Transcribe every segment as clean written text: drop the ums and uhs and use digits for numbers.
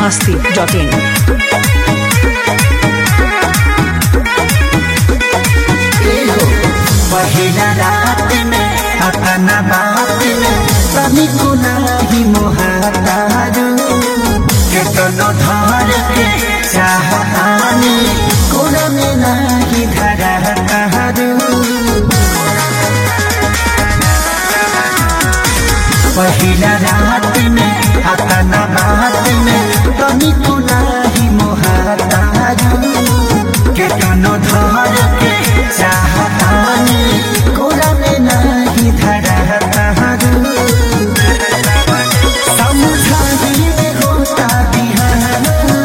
biharmasti.in पहिला रात में अपना बात में सभी को नहीं मोहतारू के तो धर के चाहतानी कोना में नहीं धरतारू पहिला रात में अपना बात में सभी को नहीं मोहतारू के तो धर के चाहतानी कोना में नहीं धरतारू समझाही में होता बिहान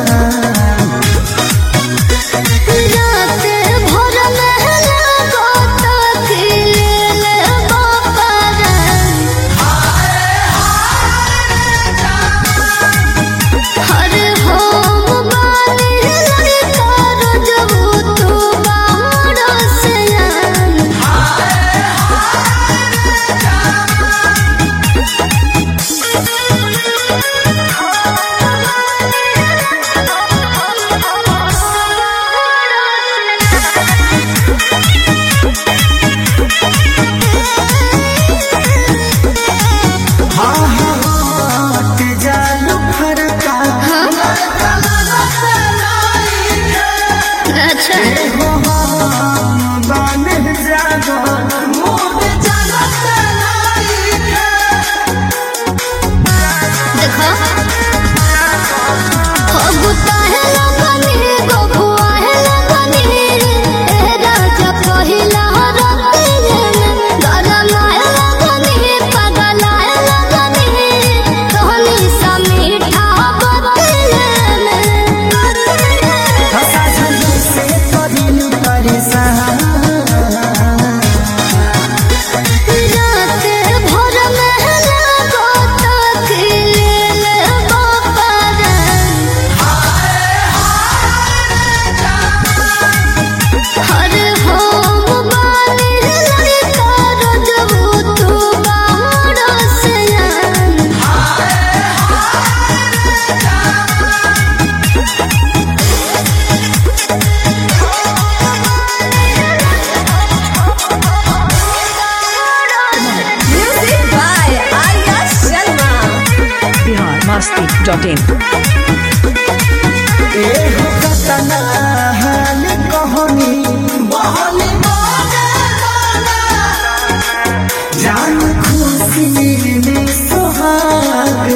biharmasti.in जान खुशी में सुहाग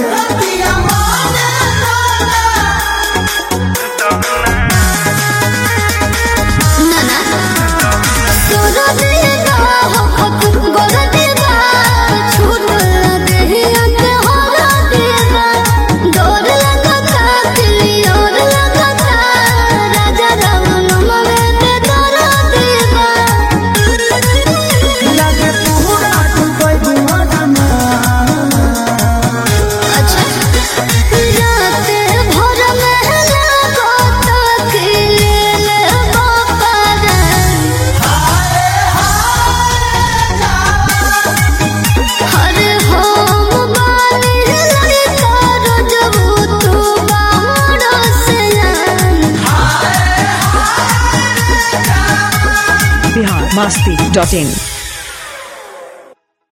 biharmasti.in